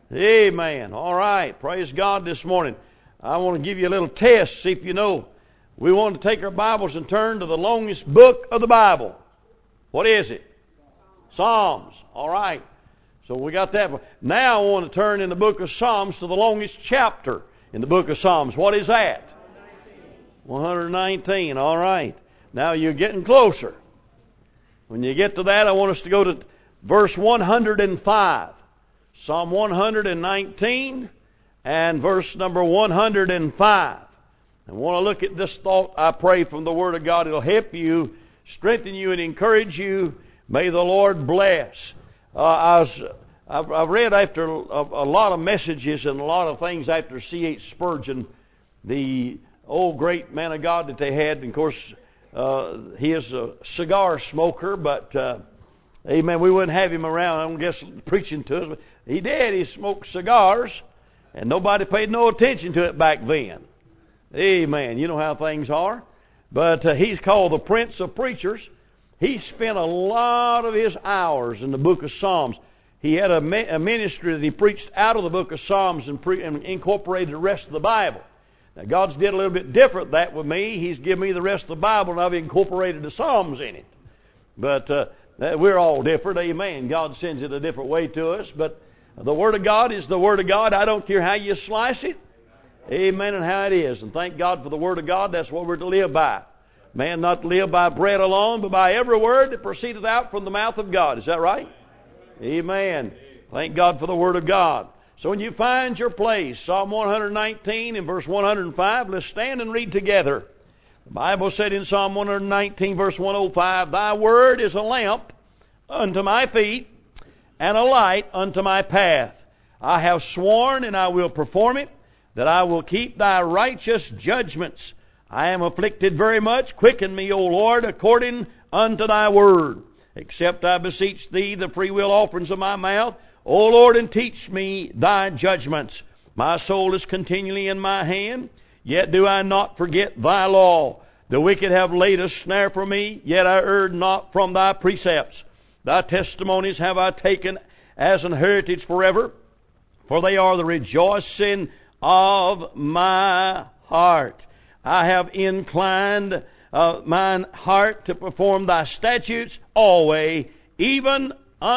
Amen. All right. Praise God this morning. I want to give you a little test, see if you know. We want to take our Bibles and turn to the longest book of the Bible. What is it? Psalms. All right. So we got that. Now I want to turn in the book of Psalms to the longest chapter in the book of Psalms. What is that? 119. All right. Now you're getting closer. When you get to that, I want us to go to verse 105. Psalm 119 and verse number 105. I want to look at this thought, I pray, from the Word of God. It'll help you, strengthen you, and encourage you. May the Lord bless. I've read after a lot of messages and a lot of things after C.H. Spurgeon, the old great man of God that they had. And of course, he is a cigar smoker, but amen, we wouldn't have him around, I don't guess, preaching to us. But he did. He smoked cigars, and nobody paid no attention to it back then. Amen. You know how things are. But he's called the Prince of Preachers. He spent a lot of his hours in the book of Psalms. He had a ministry that he preached out of the book of Psalms and incorporated the rest of the Bible. Now, God's did a little bit different that with me. He's given me the rest of the Bible, and I've incorporated the Psalms in it. But we're all different, amen. God sends it a different way to us. But the Word of God is the Word of God. I don't care how you slice it. Amen, and how it is. And thank God for the Word of God. That's what we're to live by. Man, not to live by bread alone, but by every word that proceedeth out from the mouth of God. Is that right? Amen. Thank God for the Word of God. So when you find your place, Psalm 119 and verse 105, let's stand and read together. The Bible said in Psalm 119 verse 105, Thy word is a lamp unto my feet and a light unto my path. I have sworn and I will perform it, that I will keep thy righteous judgments. I am afflicted very much. Quicken me, O Lord, according unto thy word. Accept, I beseech thee, the freewill offerings of my mouth. O Lord, and teach me thy judgments. My soul is continually in my hand, yet do I not forget thy law. The wicked have laid a snare for me, yet I erred not from thy precepts. Thy testimonies have I taken as an heritage forever, for they are the rejoicing of my heart. I have inclined mine heart to perform thy statutes always, even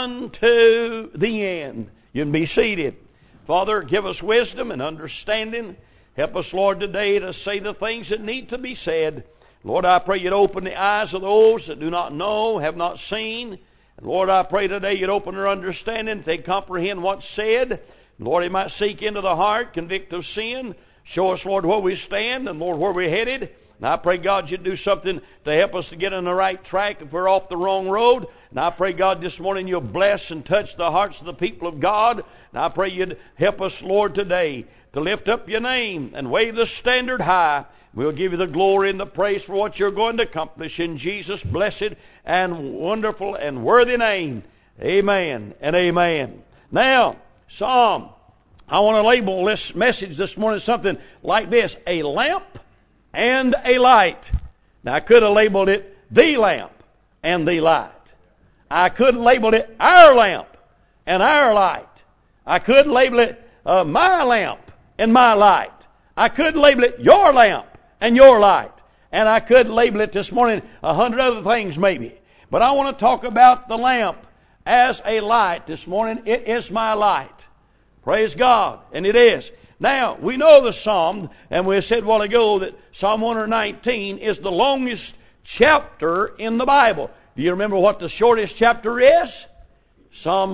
unto the end. You can be seated. Father, give us wisdom and understanding. Help us, Lord, today to say the things that need to be said. Lord, I pray you'd open the eyes of those that do not know, have not seen. And Lord, I pray today you'd open their understanding, they comprehend what's said. Lord, he might seek into the heart, convict of sin. Show us, Lord, where we stand and, Lord, where we're headed. And I pray, God, you'd do something to help us to get on the right track if we're off the wrong road. And I pray, God, this morning you'll bless and touch the hearts of the people of God. And I pray you'd help us, Lord, today to lift up your name and wave the standard high. We'll give you the glory and the praise for what you're going to accomplish in Jesus' blessed and wonderful and worthy name. Amen and amen. Now, Psalm, I want to label this message this morning something like this: a lamp and a light. Now, I could have labeled it the lamp and the light. I could have labeled it our lamp and our light. I could label it my lamp and my light. I could label it your lamp and your light. And I could label it this morning 100 other things maybe. But I want to talk about the lamp as a light this morning. It is my light. Praise God. And it is. Now, we know the Psalm, and we said a while ago that Psalm 119 is the longest chapter in the Bible. Do you remember what the shortest chapter is? Psalm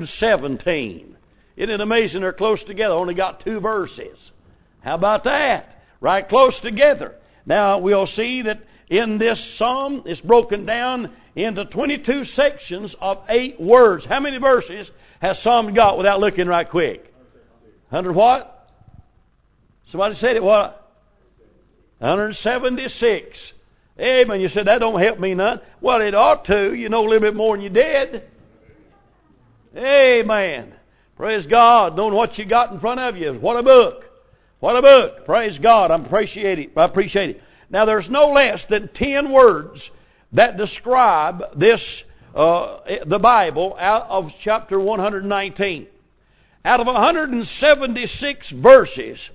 117. Isn't it amazing they're close together? Only got 2 verses. How about that? Right close together. Now, we'll see that in this psalm, it's broken down into 22 sections of 8 words. How many verses has Psalm got without looking right quick? 100 what? Somebody said it, what? 176. Amen. You said, that don't help me none. Well, it ought to. You know a little bit more than you did. Amen. Praise God. Knowing what you got in front of you. What a book. What a book. Praise God. I appreciate it. Now, there's no less than 10 words that describe this, the Bible out of chapter 119. Out of 176 verses,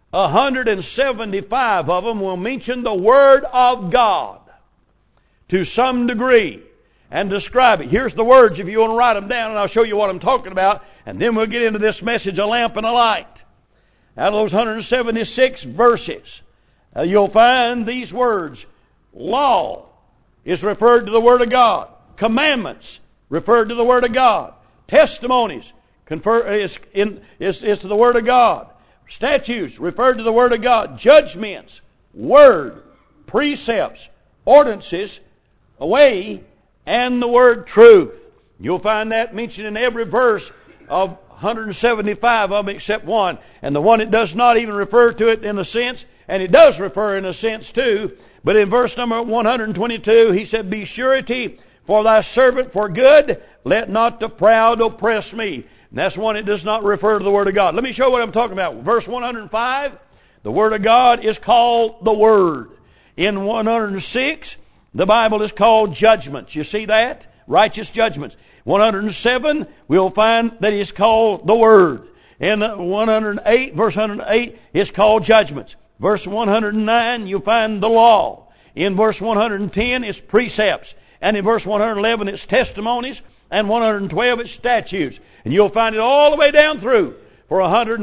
175 of them will mention the Word of God to some degree and describe it. Here's the words if you want to write them down, and I'll show you what I'm talking about, and then we'll get into this message, a lamp and a light. Out of those 176 verses, you'll find these words. Law is referred to the Word of God. Commandments referred to the Word of God. Testimonies is to the Word of God. Statutes referred to the Word of God. Judgments, Word, precepts, ordinances, way, and the word truth. You'll find that mentioned in every verse of 175 of them except one. And the one that does not even refer to it in a sense, and it does refer in a sense too, but in verse number 122, he said, Be surety for thy servant for good, let not the proud oppress me. And that's one that does not refer to the Word of God. Let me show you what I'm talking about. Verse 105, the Word of God is called the Word. In 106, the Bible is called judgments. You see that? Righteous judgments. 107, we'll find that it's called the Word. In 108, verse 108, it's called judgments. Verse 109, you'll find the law. In verse 110, it's precepts. And in verse 111, it's testimonies. And 112, it's statutes. And you'll find it all the way down through for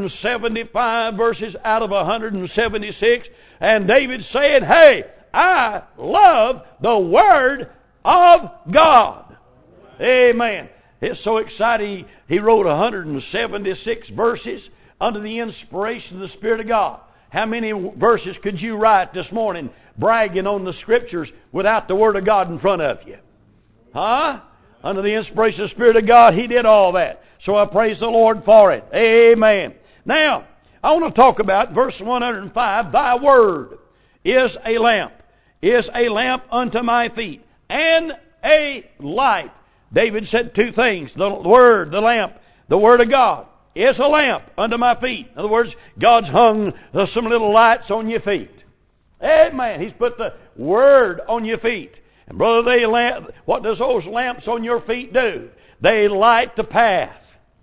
175 verses out of 176. And David's saying, hey, I love the Word of God. Amen. It's so exciting. He wrote 176 verses under the inspiration of the Spirit of God. How many verses could you write this morning bragging on the Scriptures without the Word of God in front of you? Huh? Under the inspiration of the Spirit of God, He did all that. So I praise the Lord for it. Amen. Now, I want to talk about verse 105. Thy Word is a lamp unto my feet, and a light. David said two things. The Word, the lamp, the Word of God is a lamp unto my feet. In other words, God's hung some little lights on your feet. Amen. He's put the Word on your feet. And brother, what does those lamps on your feet do? They light the path.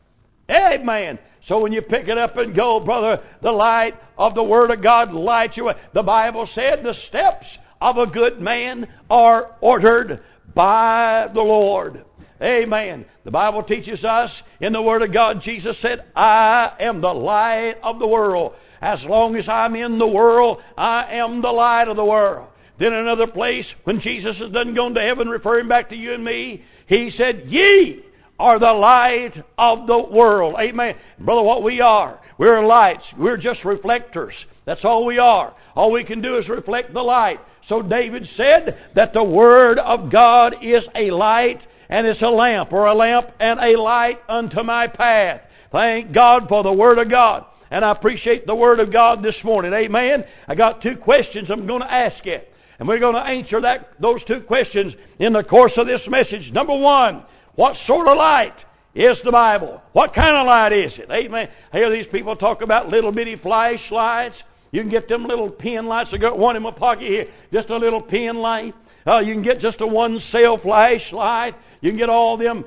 Amen. So when you pick it up and go, brother, the light of the Word of God lights you. The Bible said the steps of a good man are ordered by the Lord. Amen. The Bible teaches us in the Word of God, Jesus said, I am the light of the world. As long as I'm in the world, I am the light of the world. Then another place, when Jesus is done gone to heaven, referring back to you and me, He said, ye are the light of the world. Amen. Brother, what we are, we're lights. We're just reflectors. That's all we are. All we can do is reflect the light. So David said that the Word of God is a light, and it's a lamp, or a lamp and a light unto my path. Thank God for the Word of God. And I appreciate the Word of God this morning. Amen. I got two questions I'm going to ask you. And we're going to answer those two questions in the course of this message. Number one, what sort of light is the Bible? What kind of light is it? Amen. I hear these people talk about little bitty flashlights. You can get them little pen lights. I got one in my pocket here, just a little pen light. You can get just a one-cell flashlight. You can get all them,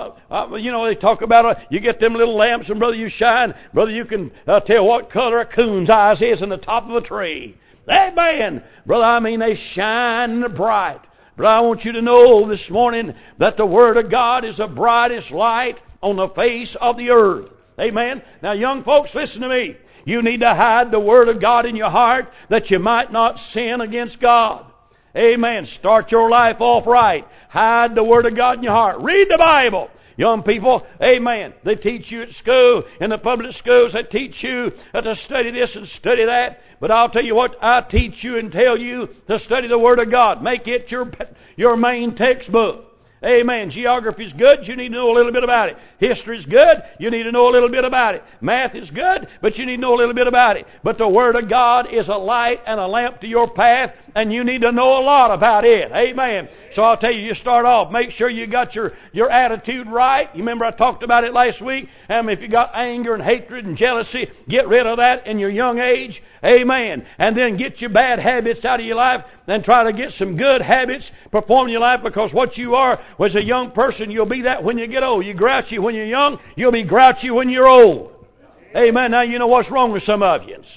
they talk about, you get them little lamps, and brother, you shine. Brother, you can tell what color a coon's eyes is in the top of a tree. Amen. Brother, I mean, they shine bright. But I want you to know this morning that the Word of God is the brightest light on the face of the earth. Amen. Now, young folks, listen to me. You need to hide the Word of God in your heart that you might not sin against God. Amen. Start your life off right. Hide the Word of God in your heart. Read the Bible. Young people, amen, they teach you at school, in the public schools, they teach you to study this and study that. But I'll tell you what, I teach you and tell you to study the Word of God. Make it your main textbook. Amen. Geography's good. You need to know a little bit about it. History's good. You need to know a little bit about it. Math is good, but you need to know a little bit about it. But the Word of God is a light and a lamp to your path. and you need to know a lot about it. Amen. So I'll tell you, you start off, make sure you got your attitude right. You remember I talked about it last week? If you got anger and hatred and jealousy, get rid of that in your young age. Amen. And then get your bad habits out of your life and try to get some good habits perform in your life, because what you are as a young person, you'll be that when you get old. You're grouchy when you're young, you'll be grouchy when you're old. Amen. Now you know what's wrong with some of you.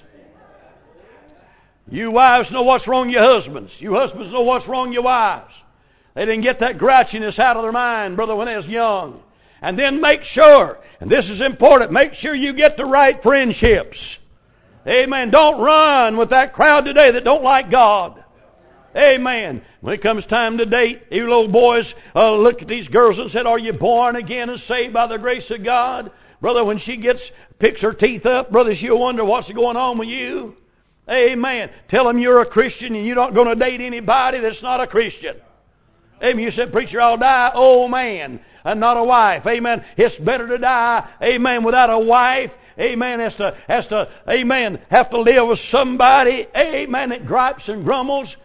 You wives know what's wrong with your husbands. You husbands know what's wrong with your wives. They didn't get that grouchiness out of their mind, brother, when they was young. And then make sure, and this is important, make sure you get the right friendships. Amen. Don't run with that crowd today that don't like God. Amen. When it comes time to date, you little boys look at these girls and said, "Are you born again and saved by the grace of God?" Brother, when she picks her teeth up, brother, she'll wonder what's going on with you. Amen. Tell them you're a Christian and you're not going to date anybody that's not a Christian. Amen. You said, "Preacher, I'll die old man and not a wife." Amen. It's better to die, amen, without a wife. Amen. Has to, amen, have to live with somebody, amen, that gripes and grumbles.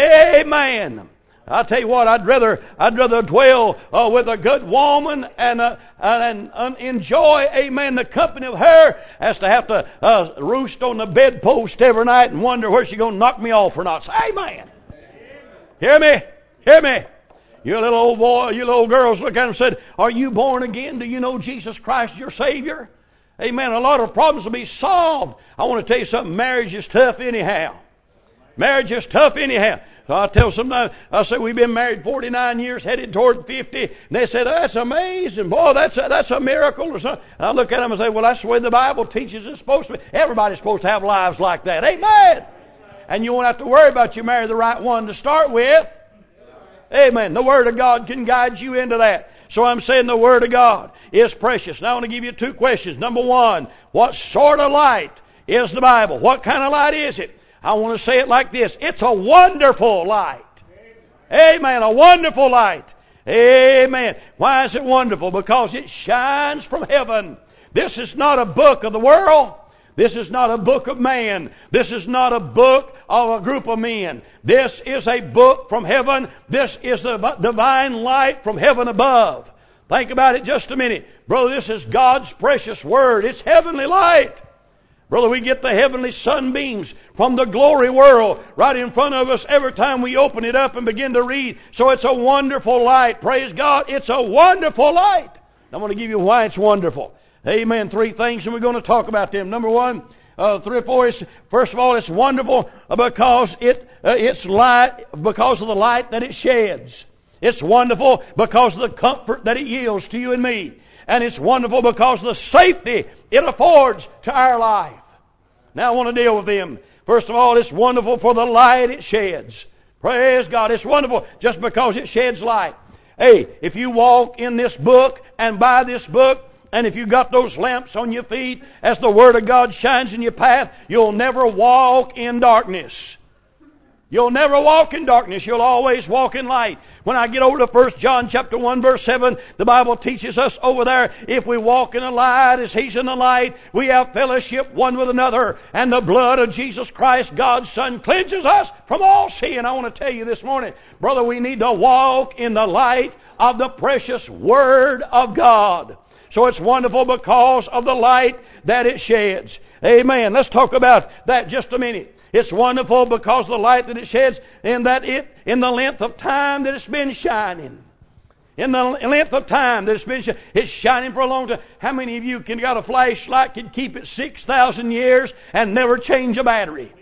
Amen. I'll tell you what, I'd rather dwell with a good woman and enjoy, amen, the company of her, as to have to roost on the bedpost every night and wonder where she's going to knock me off or not. Say, amen. Hear me? Hear me? You little old boy, you little girls look at him and said, "Are you born again? Do you know Jesus Christ your Savior?" Amen. A lot of problems will be solved. I want to tell you something. Marriage is tough anyhow. Marriage is tough anyhow. So I tell sometimes, I say, we've been married 49 years, headed toward 50. And they said, "That's amazing. Boy, that's a miracle." Or something. And I look at them and say, "Well, that's the way the Bible teaches it's supposed to be." Everybody's supposed to have lives like that. Amen. And you won't have to worry about you marry the right one to start with. Amen. The Word of God can guide you into that. So I'm saying the Word of God is precious. Now I want to give you two questions. Number one, what sort of light is the Bible? What kind of light is it? I want to say it like this. It's a wonderful light. Amen. A wonderful light. Amen. Why is it wonderful? Because it shines from heaven. This is not a book of the world. This is not a book of man. This is not a book of a group of men. This is a book from heaven. This is the divine light from heaven above. Think about it just a minute. Brother, this is God's precious Word. It's heavenly light. Brother, we get the heavenly sunbeams from the glory world right in front of us every time we open it up and begin to read. So it's a wonderful light. Praise God. It's a wonderful light. I'm going to give you why it's wonderful. Amen. Three things, and we're going to talk about them. Number one, three or four is, first of all, it's wonderful because it's light, because of the light that it sheds. It's wonderful because of the comfort that it yields to you and me. And it's wonderful because of the safety it affords to our life. Now I want to deal with them. First of all, it's wonderful for the light it sheds. Praise God. It's wonderful just because it sheds light. Hey, if you walk in this book and by this book, and if you got those lamps on your feet as the Word of God shines in your path, you'll never walk in darkness. You'll never walk in darkness. You'll always walk in light. When I get over to 1 John chapter 1 verse 7, the Bible teaches us over there, if we walk in the light as He's in the light, we have fellowship one with another. And the blood of Jesus Christ, God's Son, cleanses us from all sin. I want to tell you this morning, brother, we need to walk in the light of the precious Word of God. So it's wonderful because of the light that it sheds. Amen. Let's talk about that just a minute. It's wonderful because of the light that it sheds, and that in the length of time that it's been shining. In the length of time that it's shining for a long time. How many of you got a flashlight, can keep it 6,000 years and never change a battery?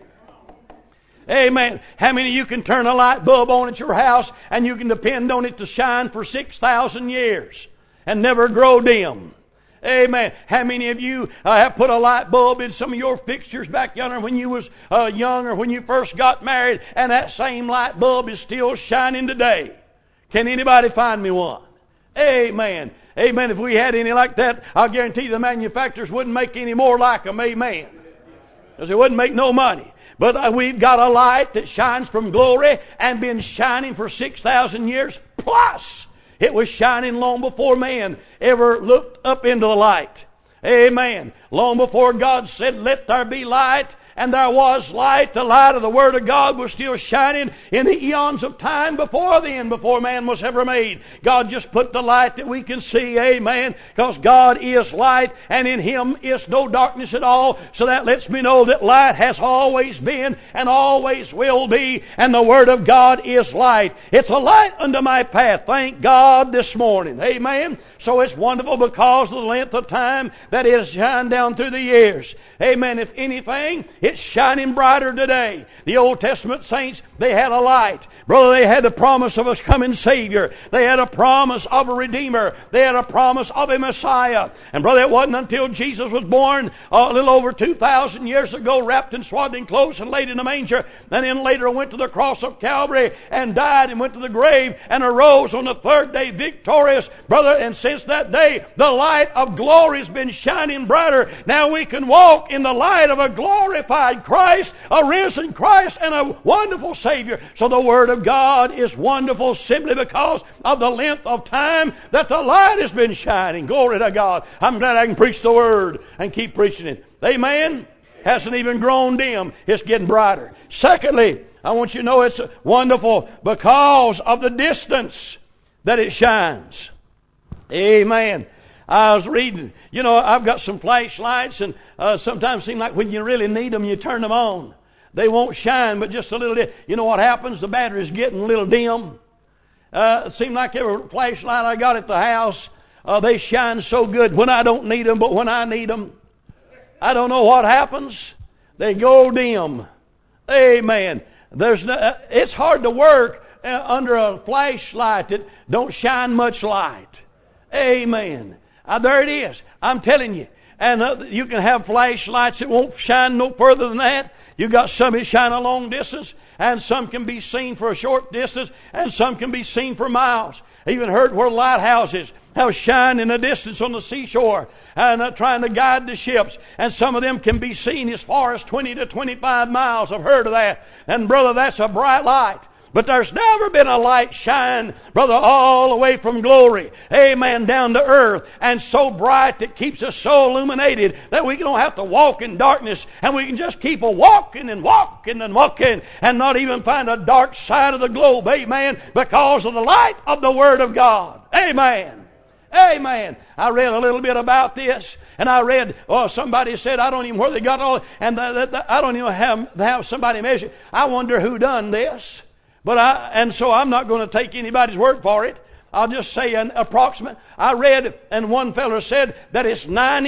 Amen. How many of you can turn a light bulb on at your house and you can depend on it to shine for 6,000 years and never grow dim? Amen. How many of you have put a light bulb in some of your fixtures back yonder when you was young or when you first got married, and that same light bulb is still shining today? Can anybody find me one? Amen. Amen. If we had any like that, I'll guarantee the manufacturers wouldn't make any more like them. Amen. Because they wouldn't make no money. But we've got a light that shines from glory and been shining for 6,000 years plus. It was shining long before man ever looked up into the light. Amen. Long before God said, "Let there be light," and there was light. The light of the Word of God was still shining in the eons of time before then, before man was ever made. God just put the light that we can see, amen, because God is light, and in Him is no darkness at all. So that lets me know that light has always been and always will be, and the Word of God is light. It's a light unto my path. Thank God this morning, amen. So it's wonderful because of the length of time that it has shined down through the years. Amen. If anything, it's shining brighter today. The Old Testament saints, they had a light. Brother, they had the promise of a coming Savior. They had a promise of a Redeemer. They had a promise of a Messiah. And brother, it wasn't until Jesus was born a little over 2,000 years ago, wrapped in swaddling clothes and laid in a manger, and then later went to the cross of Calvary and died and went to the grave and arose on the third day victorious. Brother, and since that day, the light of glory has been shining brighter. Now we can walk in the light of a glorified Christ, a risen Christ, and a wonderful Savior. So the Word of God is wonderful simply because of the length of time that the light has been shining. Glory to God. I'm glad I can preach the Word and keep preaching it. Amen? Hasn't even grown dim. It's getting brighter. Secondly, I want you to know it's wonderful because of the distance that it shines. Amen. I was reading, I've got some flashlights, and sometimes it seems like when you really need them, you turn them on. They won't shine, but just a little bit. You know what happens? The battery's getting a little dim. It seems like every flashlight I got at the house, they shine so good when I don't need them, but when I need them, I don't know what happens. They go dim. Amen. It's hard to work under a flashlight that don't shine much light. Amen. There it is. I'm telling you. And you can have flashlights that won't shine no further than that. You got some that shine a long distance, and some can be seen for a short distance, and some can be seen for miles. I even heard where lighthouses have shined in the distance on the seashore and trying to guide the ships. And some of them can be seen as far as 20 to 25 miles. I've heard of that. And brother, that's a bright light. But there's never been a light shine, brother, all the way from glory, amen, down to earth, and so bright that keeps us so illuminated that we don't have to walk in darkness, and we can just keep walking and walking and walking and not even find a dark side of the globe, amen, because of the light of the Word of God. Amen. Amen. I read a little bit about this, and I read, somebody said, I don't even know where they got all, and I don't even have somebody measure. I wonder who done this. And so I'm not going to take anybody's word for it. I'll just say an approximate. I read, and one fellow said that it's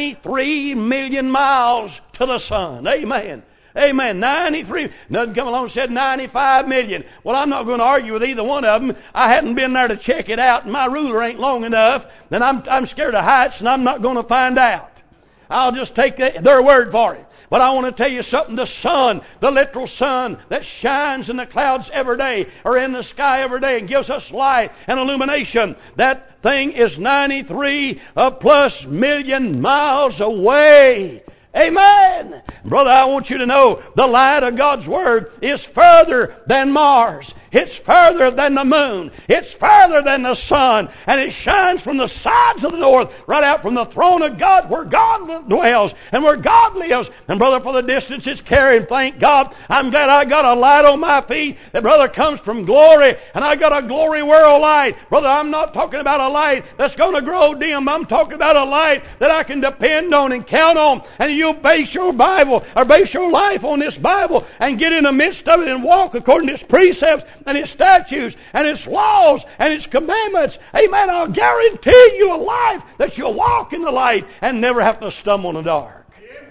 93 million miles to the sun. Amen. Amen. 93. Another come along and said 95 million. Well, I'm not going to argue with either one of them. I hadn't been there to check it out, and my ruler ain't long enough. Then I'm scared of heights, and I'm not going to find out. I'll just take their word for it. But I want to tell you something. The sun, the literal sun that shines in the clouds every day or in the sky every day and gives us light and illumination, that thing is 93 plus million miles away. Amen. Brother, I want you to know the light of God's Word is further than Mars. It's further than the moon. It's further than the sun. And it shines from the sides of the north, right out from the throne of God where God dwells and where God lives. And brother, for the distance it's carried, thank God, I'm glad I got a light on my feet that, brother, comes from glory. And I got a glory world light. Brother, I'm not talking about a light that's going to grow dim. I'm talking about a light that I can depend on and count on. And you base your Bible or base your life on this Bible and get in the midst of it and walk according to its precepts and its statutes and its laws and its commandments. Amen. I'll guarantee you a life that you'll walk in the light and never have to stumble in the dark.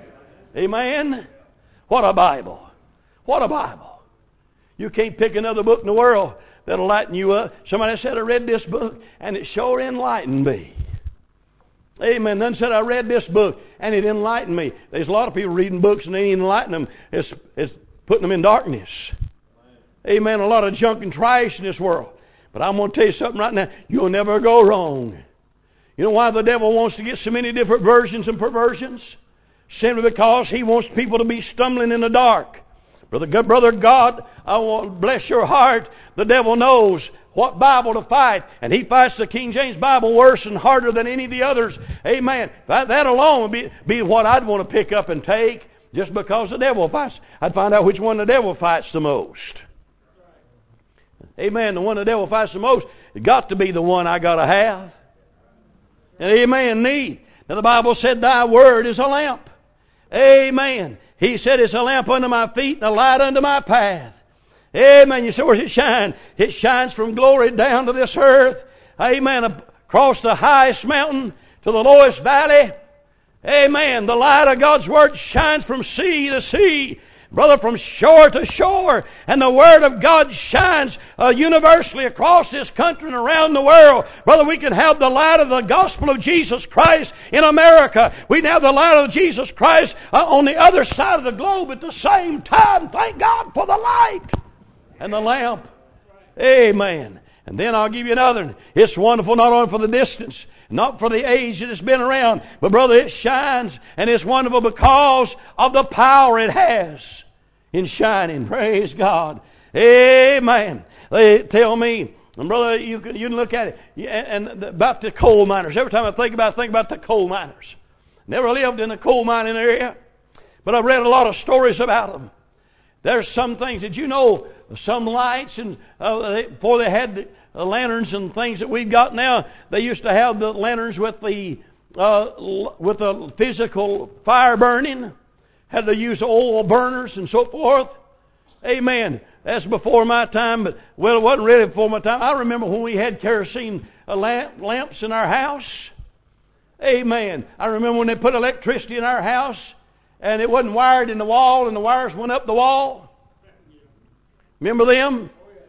Amen. What a Bible. What a Bible. You can't pick another book in the world that'll lighten you up. Somebody said, I read this book and it sure enlightened me. Amen. Then said, I read this book and it enlightened me. There's a lot of people reading books and they ain't enlightening them. It's putting them in darkness. Amen. A lot of junk and trash in this world. But I'm going to tell you something right now. You'll never go wrong. You know why the devil wants to get so many different versions and perversions? Simply because he wants people to be stumbling in the dark. Brother God, I want to bless your heart. The devil knows what Bible to fight. And he fights the King James Bible worse and harder than any of the others. Amen. That alone would be what I'd want to pick up and take. just because the devil fights. I'd find out which one the devil fights the most. Amen. The one the devil fights the most, it got to be the one I got to have. And amen, need. Now the Bible said, thy word is a lamp. Amen. He said it's a lamp unto my feet and a light unto my path. Amen. You say, where's it shine? It shines from glory down to this earth. Amen. Across the highest mountain to the lowest valley. Amen. The light of God's Word shines from sea to sea. Brother, from shore to shore. And the Word of God shines universally across this country and around the world. Brother, we can have the light of the gospel of Jesus Christ in America. We can have the light of Jesus Christ on the other side of the globe at the same time. Thank God for the light and the lamp. Amen. And then I'll give you another one. It's wonderful not only for the distance, not for the age that it's been around, but brother, it shines, and it's wonderful because of the power it has in shining. Praise God. Amen. They tell me, and brother, you can look at it, and about the coal miners. Every time I think about the coal miners. Never lived in a coal mining area, but I've read a lot of stories about them. There's some things that you know, some lights, and before they had the lanterns and things that we've got now, they used to have the lanterns with the physical fire burning. Had to use oil burners and so forth. Amen. That's before my time, but well, it wasn't really before my time. I remember when we had kerosene lamps in our house. Amen. I remember when they put electricity in our house, and it wasn't wired in the wall, and the wires went up the wall. Remember them?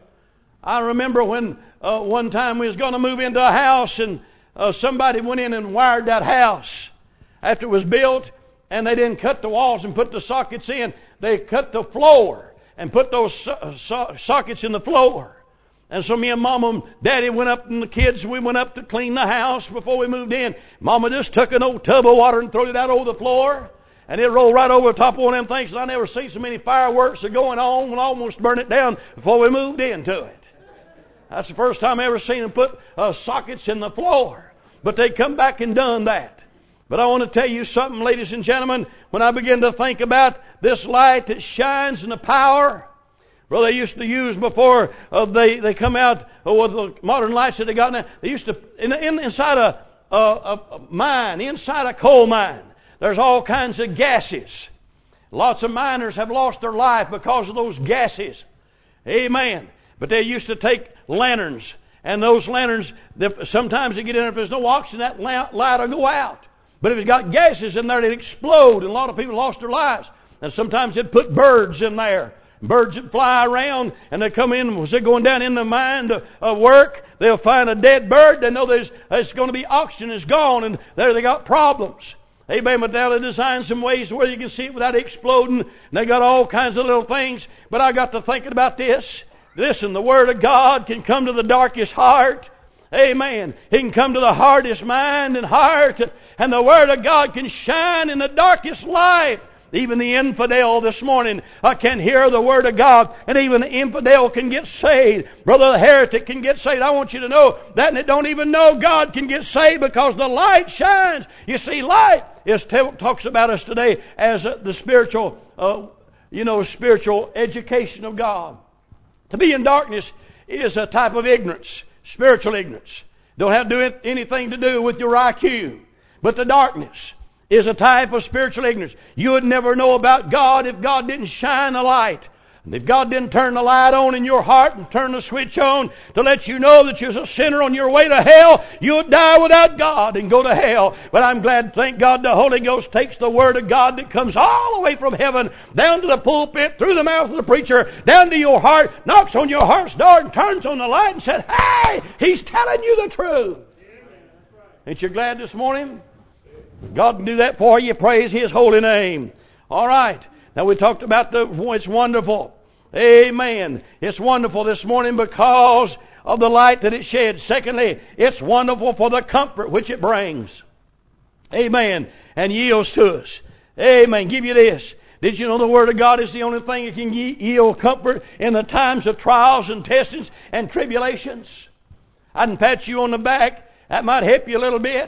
I remember when one time we was going to move into a house, and somebody went in and wired that house after it was built, and they didn't cut the walls and put the sockets in. They cut the floor and put those sockets in the floor. And so me and Mama and Daddy went up, and the kids, we went up to clean the house before we moved in. Mama just took an old tub of water and threw it out over the floor. And it rolled right over the top of one of them things. And I never seen so many fireworks going on and almost burned it down before we moved into it. That's the first time I ever seen them put sockets in the floor. But they come back and done that. But I want to tell you something, ladies and gentlemen. When I begin to think about this light that shines and the power, well, they used to use before they come out with the modern lights that they got now. They used to inside a mine, inside a coal mine. There's all kinds of gases. Lots of miners have lost their life because of those gases. Amen. But they used to take lanterns, and those lanterns, sometimes they get in there, if there's no oxygen, that light will go out. But if it's got gases in there, it'll explode, and a lot of people lost their lives. And sometimes they'd put birds in there. Birds that fly around, and they come in, as they're going down in the mine to work, they'll find a dead bird. They know there's going to be oxygen is gone, and there they got problems. Amen. But now they designed some ways where you can see it without exploding. And they got all kinds of little things. But I got to thinking about this. Listen, the Word of God can come to the darkest heart. Amen. It can come to the hardest mind and heart. And the Word of God can shine in the darkest life. Even the infidel this morning can hear the Word of God. And even the infidel can get saved. Brother, the heretic can get saved. I want you to know that, and they don't even know God can get saved because the light shines. You see, light talks about us today as the spiritual, spiritual education of God. To be in darkness is a type of ignorance, spiritual ignorance. Don't have to do anything to do with your IQ. But the darkness is a type of spiritual ignorance. You would never know about God if God didn't shine the light. And if God didn't turn the light on in your heart and turn the switch on to let you know that you're a sinner on your way to hell, you would die without God and go to hell. But I'm glad, thank God, the Holy Ghost takes the Word of God that comes all the way from heaven down to the pulpit, through the mouth of the preacher, down to your heart, knocks on your heart's door and turns on the light and says, hey, He's telling you the truth. Ain't you glad this morning? God can do that for you. Praise His holy name. All right. Now we talked about it's wonderful. Amen. It's wonderful this morning because of the light that it sheds. Secondly, it's wonderful for the comfort which it brings. Amen. And yields to us. Amen. Give you this. Did you know the Word of God is the only thing that can yield comfort in the times of trials and testings and tribulations? I can pat you on the back. That might help you a little bit.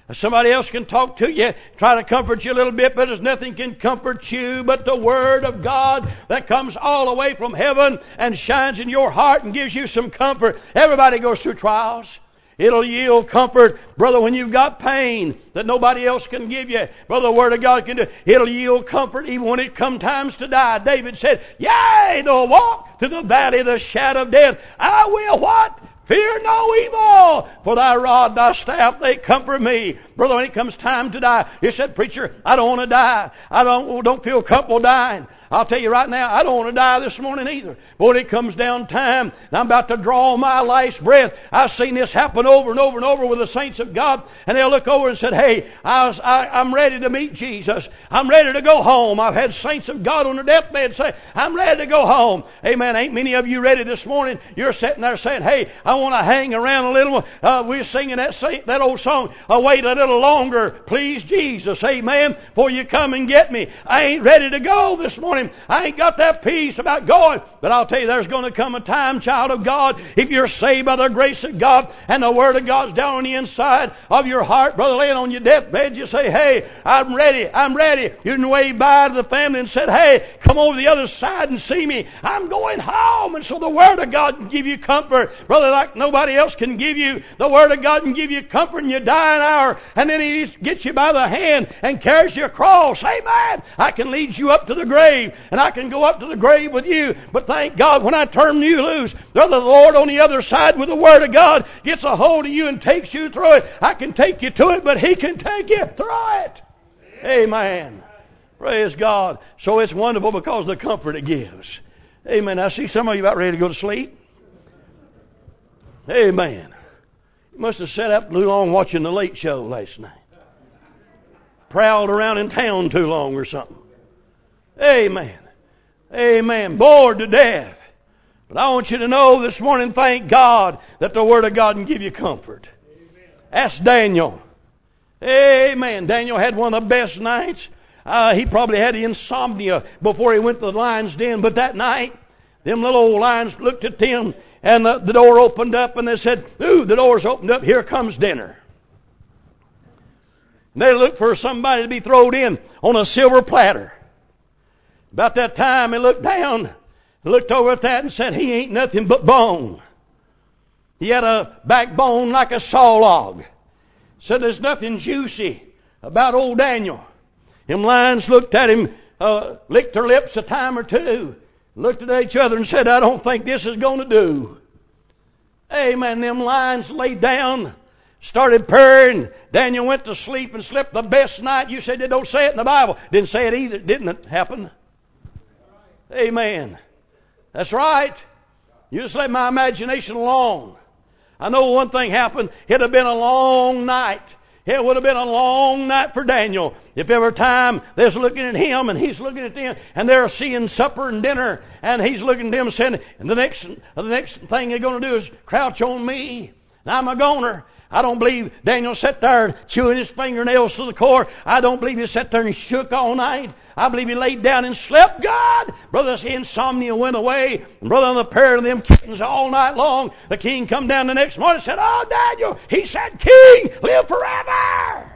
Somebody else can talk to you, try to comfort you a little bit, but there's nothing can comfort you but the Word of God that comes all the way from heaven and shines in your heart and gives you some comfort. Everybody goes through trials. It'll yield comfort, brother, when you've got pain that nobody else can give you. Brother, the Word of God can do. It'll yield comfort even when it comes times to die. David said, yea, though I walk through the valley of the shadow of death, I will what? Fear no evil, for thy rod, thy staff, they comfort me. Brother, when it comes time to die, you said, preacher, I don't want to die. I don't feel comfortable dying. I'll tell you right now, I don't want to die this morning either. But when it comes down time, and I'm about to draw my last breath, I've seen this happen over and over and over with the saints of God. And they'll look over and say, hey, I'm ready to meet Jesus. I'm ready to go home. I've had saints of God on their deathbed say, I'm ready to go home. Amen. Ain't many of you ready this morning? You're sitting there saying, hey, I want to hang around a little. We're singing that old song, wait a little longer, please Jesus. Amen. Before you come and get me. I ain't ready to go this morning. I ain't got that peace about going. But I'll tell you, there's going to come a time, child of God, if you're saved by the grace of God and the Word of God's down on the inside of your heart, brother, laying on your deathbed, you say, hey, I'm ready. I'm ready. You can wave bye to the family and said, hey, come over the other side and see me. I'm going home. And so the Word of God can give you comfort, brother, like nobody else can give you. The Word of God can give you comfort in your dying hour. And then He gets you by the hand and carries you across. Amen. I can lead you up to the grave. And I can go up to the grave with you. But thank God when I turn you loose, brother, the Lord on the other side with the Word of God gets a hold of you and takes you through it. I can take you to it, but He can take you through it. Amen. Praise God. So it's wonderful because of the comfort it gives. Amen. I see some of you about ready to go to sleep. Amen. You must have sat up too long watching the Late Show last night. Prowled around in town too long or something. Amen. Amen. Bored to death. But I want you to know this morning, thank God that the Word of God can give you comfort. Amen. Ask Daniel. Amen. Daniel had one of the best nights. He probably had insomnia before he went to the lion's den. But that night, them little old lions looked at him and the door opened up and they said, ooh, the door's opened up. Here comes dinner. And they looked for somebody to be thrown in on a silver platter. About that time, he looked down, looked over at that and said, he ain't nothing but bone. He had a backbone like a saw log. Said there's nothing juicy about old Daniel. Them lions looked at him, licked their lips a time or two, looked at each other and said, I don't think this is going to do. Amen. Them lions laid down, started purring. Daniel went to sleep and slept the best night. You said they don't say it in the Bible. Didn't say it either. Didn't it happen? Amen. That's right. You just let my imagination alone. I know one thing happened. It'd have been a long night. It would have been a long night for Daniel if every time they're looking at him and he's looking at them and they're seeing supper and dinner and he's looking at them saying, and the next thing they're going to do is crouch on me. Now I'm a goner. I don't believe Daniel sat there chewing his fingernails to the core. I don't believe he sat there and shook all night. I believe he laid down and slept. God! Brother, his insomnia went away. And brother, on the pair of them kittens all night long, the king come down the next morning and said, oh, Daniel, he said, King, live forever.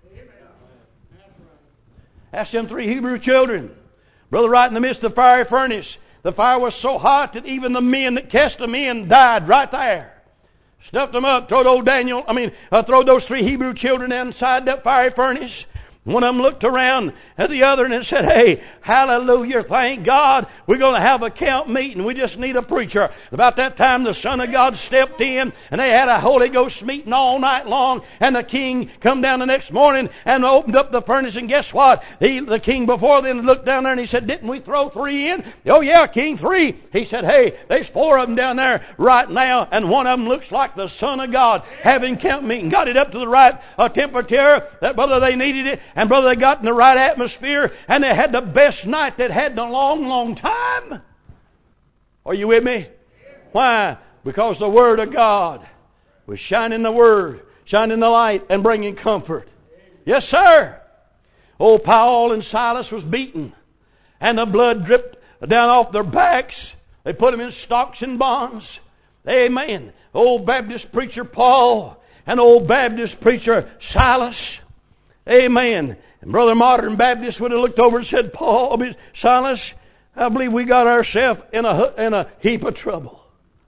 Ask them 3 Hebrew children. Brother, right in the midst of the fiery furnace, the fire was so hot that even the men that cast them in died right there. Stuffed them up, throw those 3 Hebrew children inside that fiery furnace. One of them looked around at the other and said, hey, hallelujah, thank God, we're going to have a camp meeting. We just need a preacher. About that time, the Son of God stepped in, and they had a Holy Ghost meeting all night long, and the king come down the next morning and opened up the furnace, and guess what? The king before then looked down there, and he said, didn't we throw 3 in? Oh, yeah, King, 3. He said, hey, there's 4 of them down there right now, and one of them looks like the Son of God having camp meeting. Got it up to the right temperature that, brother, they needed it. And brother, they got in the right atmosphere, and they had the best night they'd had in a long, long time. Are you with me? Why? Because the Word of God was shining the Word, shining the light, and bringing comfort. Yes, sir. Old Paul and Silas was beaten, and the blood dripped down off their backs. They put them in stocks and bonds. Amen. Old Baptist preacher Paul an old Baptist preacher, Silas. Amen. And Brother Modern Baptist would have looked over and said, Silas, I believe we got ourselves in a heap of trouble.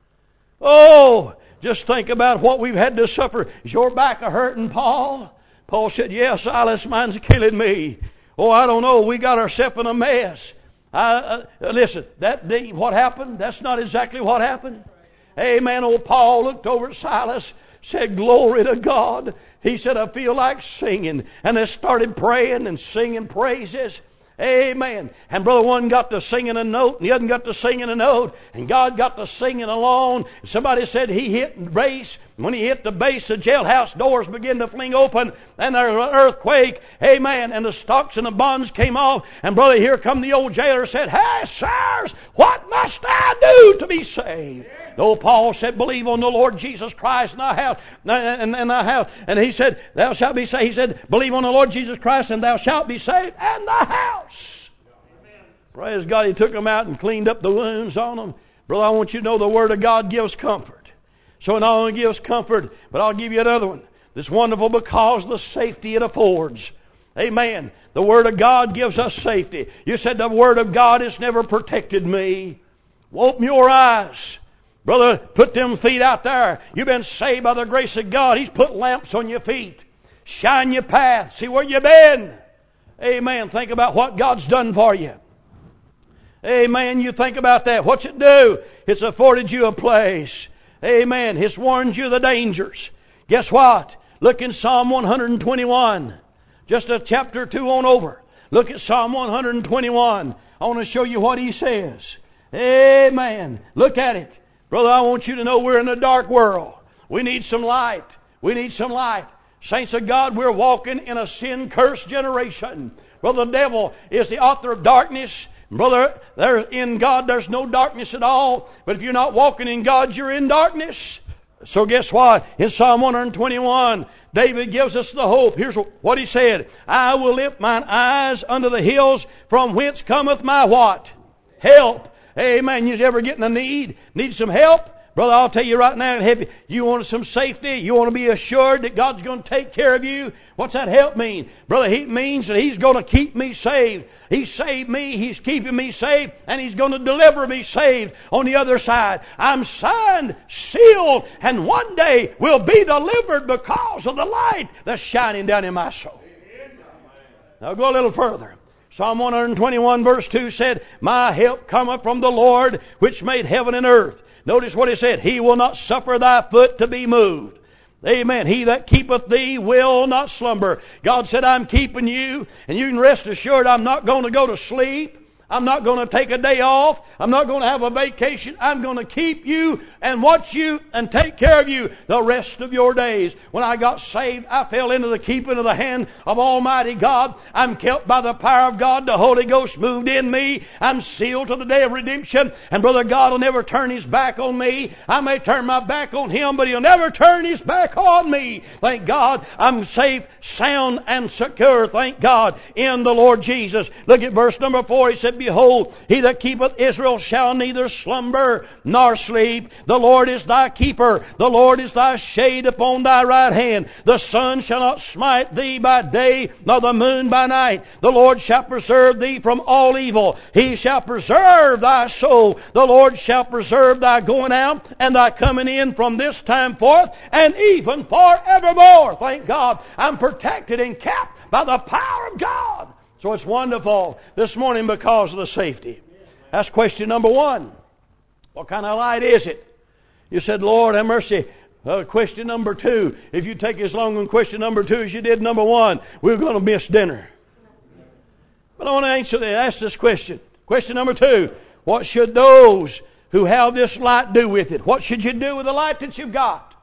Oh, just think about what we've had to suffer. Is your back a hurting, Paul? Paul said, yeah, Silas, mine's killing me. Oh, I don't know. We got ourselves in a mess. Listen, that day, what happened? That's not exactly what happened. Amen. Old Paul looked over at Silas, said, glory to God. He said, I feel like singing. And they started praying and singing praises. Amen. And Brother One got to singing a note, and the other got to singing a note, and God got to singing along. Somebody said he hit the bass. When he hit the bass, the jailhouse doors began to fling open, and there was an earthquake. Amen. And the stocks and the bonds came off. And brother, here come the old jailer, said, hey, sirs, what must I do to be saved? Old Paul said, believe on the Lord Jesus Christ, and I have. And he said, thou shalt be saved. He said, believe on the Lord Jesus Christ, and thou shalt be saved, and the house. Amen. Praise God. He took them out and cleaned up the wounds on them. Brother, I want you to know the Word of God gives comfort. So it not only gives comfort, but I'll give you another one. It's wonderful because of the safety it affords. Amen. The Word of God gives us safety. You said the Word of God has never protected me. Open your eyes. Brother, put them feet out there. You've been saved by the grace of God. He's put lamps on your feet. Shine your path. See where you've been. Amen. Think about what God's done for you. Amen. You think about that. What's it do? It's afforded you a place. Amen. It's warned you of the dangers. Guess what? Look in Psalm 121. Just a chapter or two on over. Look at Psalm 121. I want to show you what he says. Amen. Look at it. Brother, I want you to know we're in a dark world. We need some light. We need some light. Saints of God, we're walking in a sin-cursed generation. Brother, the devil is the author of darkness. Brother, in God there's no darkness at all. But if you're not walking in God, you're in darkness. So guess what? In Psalm 121, David gives us the hope. Here's what he said. I will lift mine eyes unto the hills, from whence cometh my what? Help. Amen. You ever getting a need? Need some help? Brother, I'll tell you right now, you want some safety? You want to be assured that God's going to take care of you? What's that help mean? Brother, it means that He's going to keep me saved. He saved me, He's keeping me saved, and He's going to deliver me saved on the other side. I'm signed, sealed, and one day will be delivered because of the light that's shining down in my soul. Now go a little further. Psalm 121 verse 2 said, my help cometh from the Lord, which made heaven and earth. Notice what he said. He will not suffer thy foot to be moved. Amen. He that keepeth thee will not slumber. God said, I'm keeping you, and you can rest assured I'm not going to go to sleep. I'm not going to take a day off. I'm not going to have a vacation. I'm going to keep you and watch you and take care of you the rest of your days. When I got saved, I fell into the keeping of the hand of Almighty God. I'm kept by the power of God. The Holy Ghost moved in me. I'm sealed to the day of redemption. And Brother, God will never turn His back on me. I may turn my back on Him, but He'll never turn His back on me. Thank God I'm safe, sound, and secure. Thank God in the Lord Jesus. Look at verse number 4. He said, behold, he that keepeth Israel shall neither slumber nor sleep. The Lord is thy keeper. The Lord is thy shade upon thy right hand. The sun shall not smite thee by day, nor the moon by night. The Lord shall preserve thee from all evil. He shall preserve thy soul. The Lord shall preserve thy going out and thy coming in from this time forth and even forevermore. Thank God I'm protected and kept by the power of God. So it's wonderful this morning because of the safety. That's question number one. What kind of light is it? You said, Lord, have mercy. Question number two. If you take as long on question number two as you did number one, we're going to miss dinner. But I want to ask this question. Question number two. What should those who have this light do with it? What should you do with the light that you've got?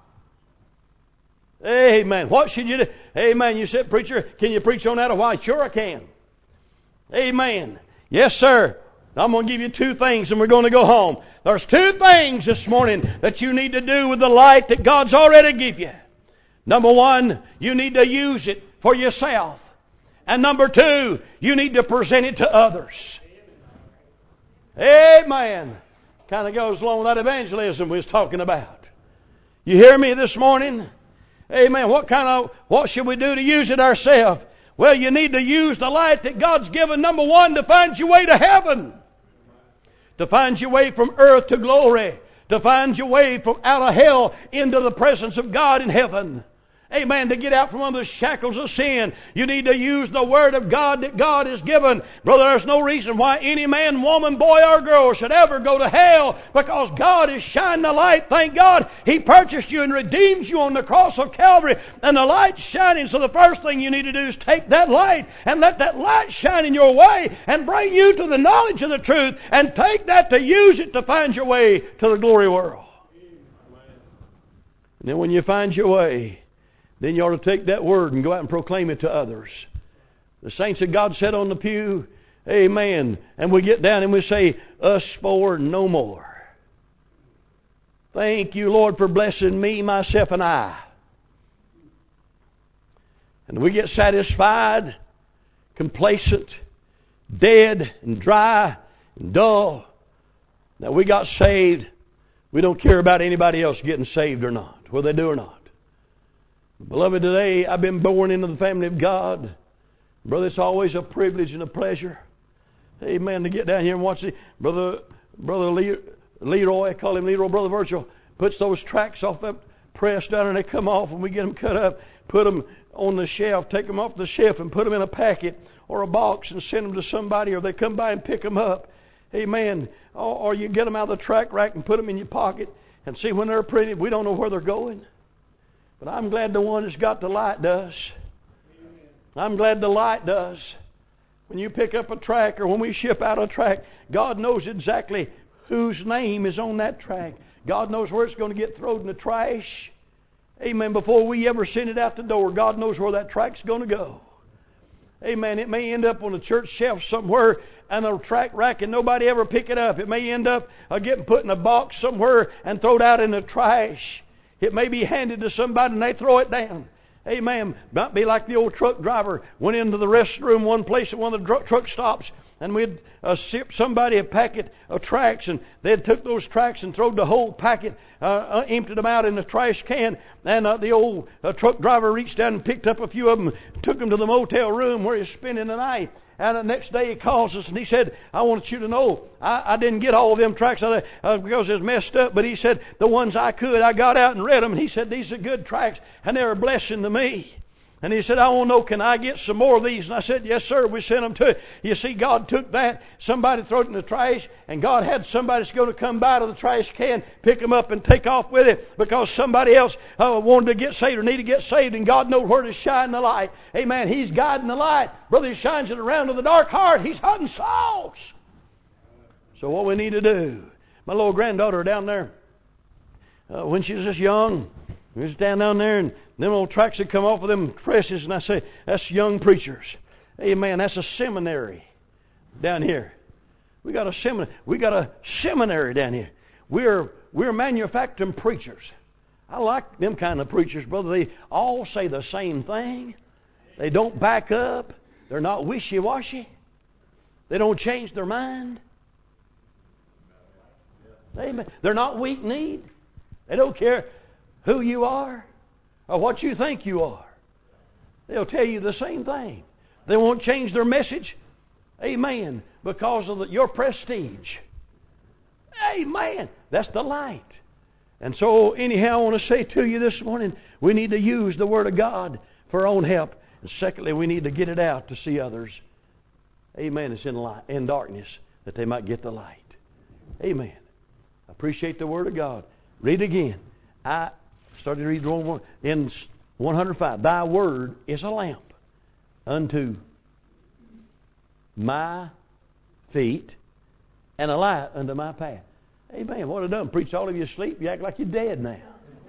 Amen. What should you do? Amen. You said, preacher, can you preach on that a while? Sure I can. Amen. Yes, sir. I'm going to give you two things and we're going to go home. There's two things this morning that you need to do with the light that God's already given you. Number one, you need to use it for yourself. And number two, you need to present it to others. Amen. Kind of goes along with that evangelism we was talking about. You hear me this morning? Amen. What should we do to use it ourselves? Well, you need to use the light that God's given, number one, to find your way to heaven. To find your way from earth to glory. To find your way from out of hell into the presence of God in heaven. Amen. To get out from under the shackles of sin, you need to use the Word of God that God has given. Brother, there's no reason why any man, woman, boy, or girl should ever go to hell, because God is shining the light. Thank God He purchased you and redeemed you on the cross of Calvary, and the light's shining. So the first thing you need to do is take that light and let that light shine in your way and bring you to the knowledge of the truth, and take that to use it to find your way to the glory world. And then when you find your way, then you ought to take that word and go out and proclaim it to others. The saints of God sat on the pew, amen, and we get down and we say, us four no more. Thank you, Lord, for blessing me, myself, and I. And we get satisfied, complacent, dead, and dry, and dull. Now we got saved. We don't care about anybody else getting saved or not, whether they do or not. Beloved, today I've been born into the family of God. Brother, it's always a privilege and a pleasure, amen, to get down here and watch it. Brother Leroy, I call him Leroy, Brother Virgil, puts those tracks off that press down and they come off, and we get them cut up, put them on the shelf, take them off the shelf and put them in a packet or a box and send them to somebody, or they come by and pick them up. Amen. Or you get them out of the track rack and put them in your pocket, and see, when they're printed, we don't know where they're going. But I'm glad the one that's got the light does. I'm glad the light does. When you pick up a track, or when we ship out a track, God knows exactly whose name is on that track. God knows where it's going to get thrown in the trash. Amen. Before we ever send it out the door, God knows where that track's going to go. Amen. It may end up on a church shelf somewhere and a track rack and nobody ever pick it up. It may end up getting put in a box somewhere and thrown out in the trash. It may be handed to somebody and they throw it down. Amen. Might be like the old truck driver went into the restroom one place at one of the truck stops, and we'd ship somebody a packet of tracts, and they'd took those tracts and thrown the whole packet, emptied them out in the trash can, and the old truck driver reached down and picked up a few of them, took them to the motel room where he was spending the night. And the next day he calls us and he said, I want you to know, I didn't get all of them tracts because it was messed up. But he said, the ones I could, I got out and read them. And he said, these are good tracts and they're a blessing to me. And he said, I want to know, can I get some more of these? And I said, yes, sir, we sent them to you. You see, God took that, somebody threw it in the trash, and God had somebody that's going to come by to the trash can, pick them up and take off with it, because somebody else wanted to get saved or need to get saved, and God knows where to shine the light. Amen. He's guiding the light. Brother, He shines it around to the dark heart. He's hunting souls. So what we need to do, my little granddaughter down there, when she was just young, we was down there, and them old tracks that come off of them presses, and I say, that's young preachers. Amen. That's a seminary down here. We got a seminary down here. We're manufacturing preachers. I like them kind of preachers, brother. They all say the same thing. They don't back up. They're not wishy-washy. They don't change their mind. Amen. They're not weak-kneed. They don't care who you are or what you think you are. They'll tell you the same thing. They won't change their message. Amen. Because of your prestige. Amen. That's the light. And so anyhow, I want to say to you this morning, we need to use the Word of God for our own help. And secondly, we need to get it out to see others. Amen. It's in darkness, that they might get the light. Amen. I appreciate the Word of God. Read again. I started to read in 105. Thy word is a lamp unto my feet and a light unto my path. Amen. What have I done? Preach all of you asleep? You act like you're dead now.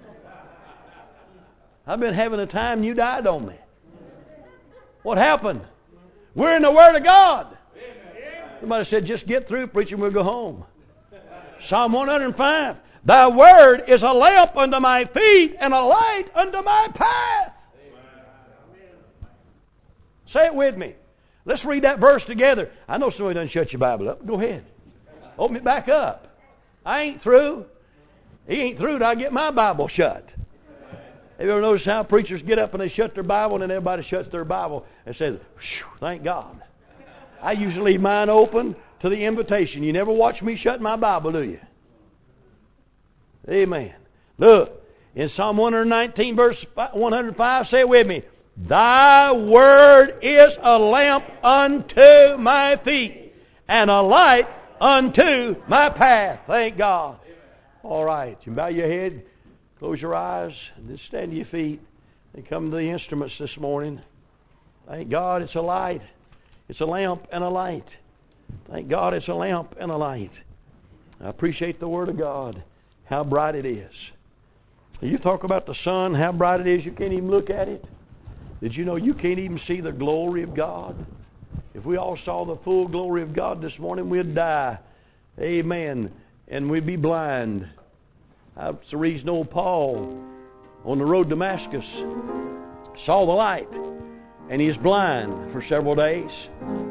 I've been having a time and you died on me. What happened? We're in the Word of God. Somebody said, just get through preaching, we'll go home. Psalm 105. Thy word is a lamp unto my feet and a light unto my path. Amen. Say it with me. Let's read that verse together. I know somebody doesn't shut your Bible up. Go ahead. Open it back up. I ain't through. He ain't through till I get my Bible shut. Have you ever noticed how preachers get up and they shut their Bible and then everybody shuts their Bible and says, thank God. I usually leave mine open to the invitation. You never watch me shut my Bible, do you? Amen. Look, in Psalm 119, verse 105, say it with me. Thy word is a lamp unto my feet and a light unto my path. Thank God. All right. You bow your head, close your eyes, and then stand to your feet and come to the instruments this morning. Thank God it's a light. It's a lamp and a light. Thank God it's a lamp and a light. I appreciate the Word of God, how bright it is. You talk about the sun, how bright it is, you can't even look at it. Did you know you can't even see the glory of God? If we all saw the full glory of God this morning, we'd die. Amen. And we'd be blind. That's the reason old Paul on the road to Damascus saw the light. And he is blind for several days.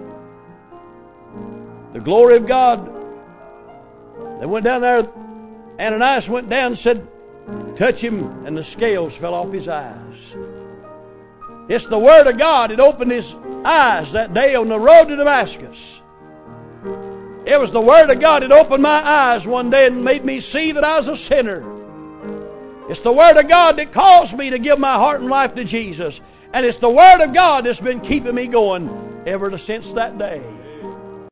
The glory of God. They went down there. Ananias went down and said, touch him, and the scales fell off his eyes. It's the Word of God that opened his eyes that day on the road to Damascus. It was the Word of God that opened my eyes one day and made me see that I was a sinner. It's the Word of God that caused me to give my heart and life to Jesus. And it's the Word of God that's been keeping me going ever since that day.